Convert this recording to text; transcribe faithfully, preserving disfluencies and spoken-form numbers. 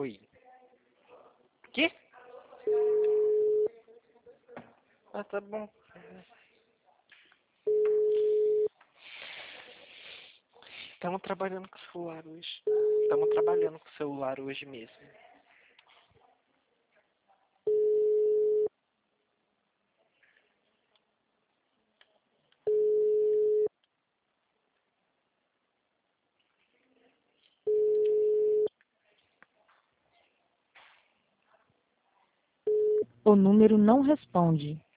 Oi. Quê? Ah, tá bom. Estamos trabalhando com o celular hoje. Estamos trabalhando com o celular hoje mesmo. O número não responde.